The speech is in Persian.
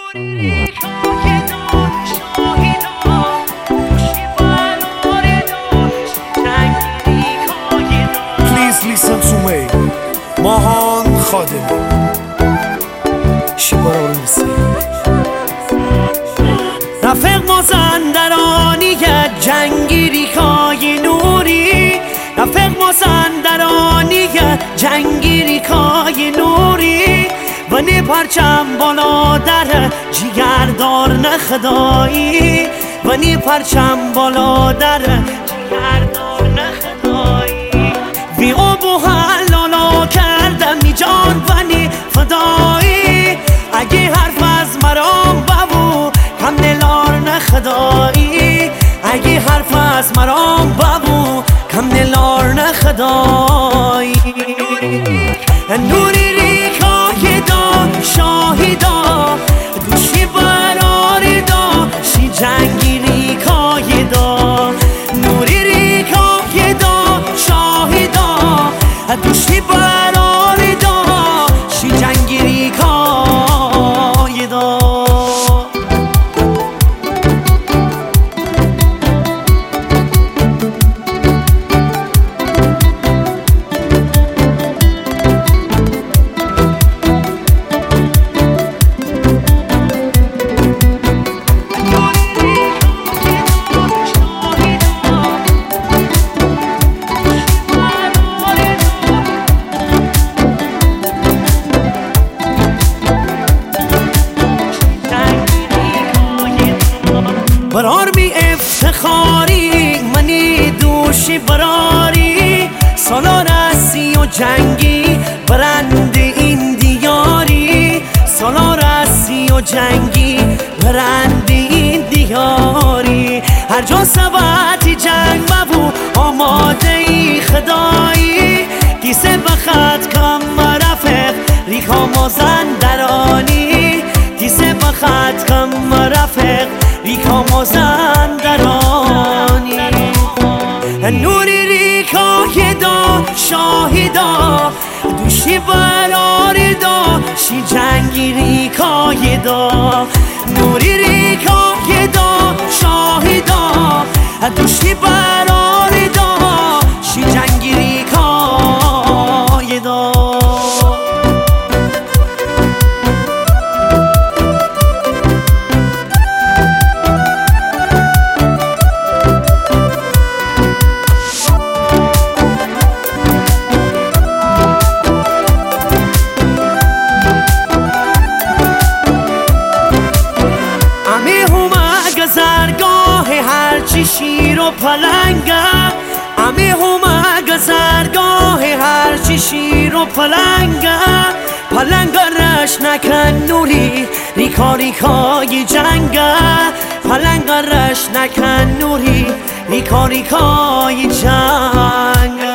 Please listen to me. ماهان خادمی شیبارا رفیق مازندرانی جنگیری کای نوری رفیق مازندرانی جنگیری کای نوری ونی پرچم بالا در جیگردار نخدایی ونی پرچم بالا در جیگردار نخدایی وی آبو حلالا کردم می جان ونی فدایی اگه حرف از مرام ببو کم نلار نخدایی اگه حرف از مرام ببو کم نلار نخدایی نوری ریکای دا شاهدا دوشی براری دا شی جنگی ریکای دا نوری ریکای دا شاهدا دوشی براری دا شی جنگی ریکای دا برار می افتخاری منی دوشی براری سالار هستی و جنگی برند این دیاری سالار هستی و جنگی برند این دیاری هر جا سبتی جنگ مبو آماده ای خدایی کیسه بخط کم رفق ریکا مازندرانی کیسه بخط کم رفق ریکا مازندرانی نوری ریکای دا شاهدا دوشی براری دا شی جنگی ریکای دا نوری ریکای دا شاهدا دوشی براری دا شی جنگی ریکای دا هرچی شیر و پلنگم امی همه گذرگاه هرچی شیر و پلنگم پلنگرش نکن نوری ریکا ریکای جنگم پلنگرش نکن نوری ریکا ریکای جنگم